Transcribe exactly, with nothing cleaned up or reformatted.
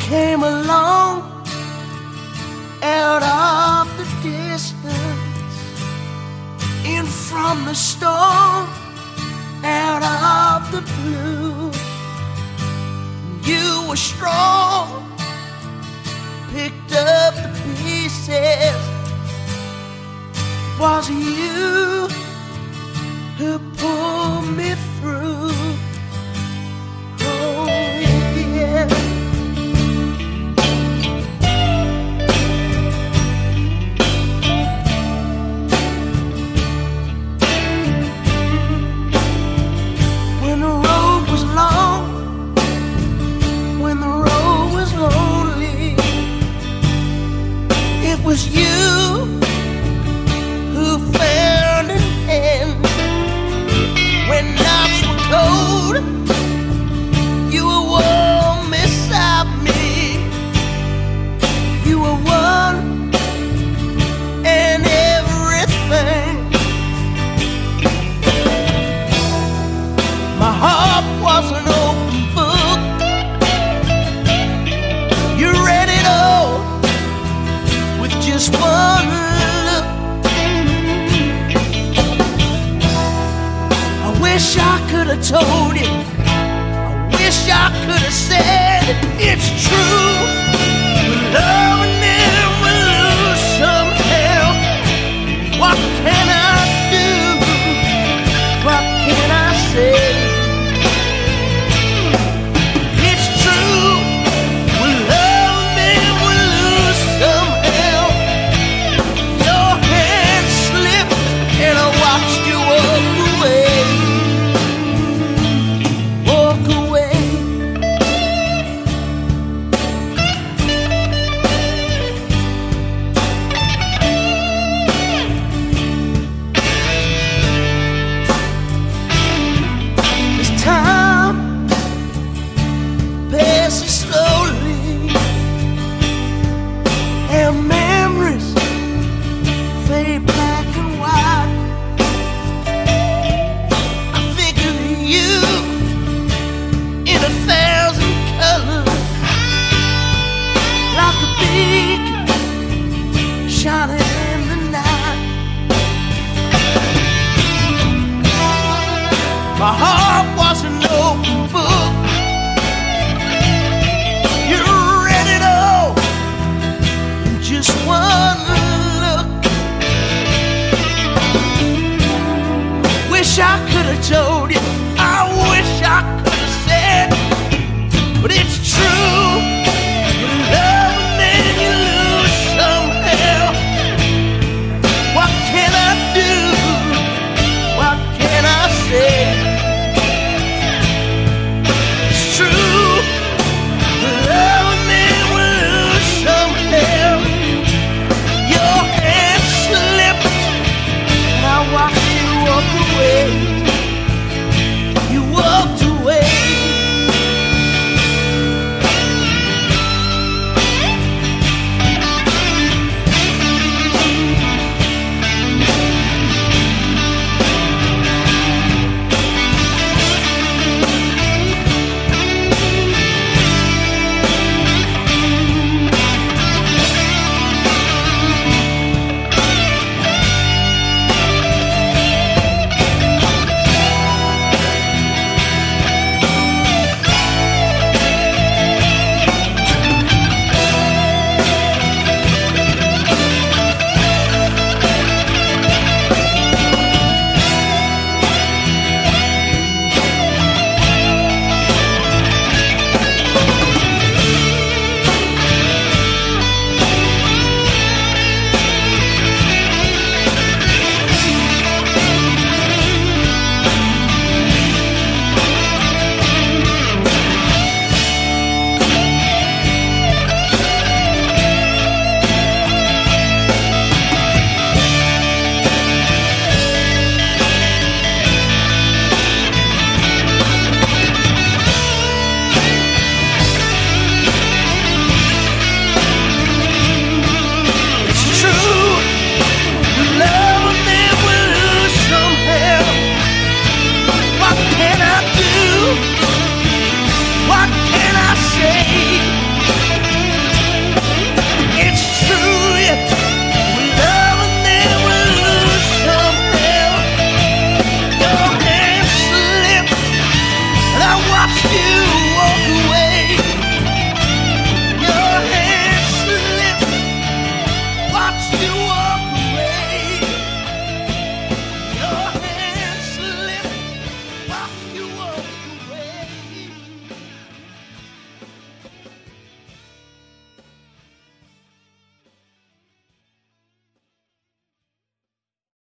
came along out of the distance, in from the storm, out of the blue. You were strong, picked up the pieces. Was you who pulled me through? Oh yeah. When the road was long, when the road was lonely, it was you who found an end. When nights were cold, you were warm beside me. You were one and everything. My heart was an open book. You read it all with just one look. I wish I could have told you, I wish I could have said it's true.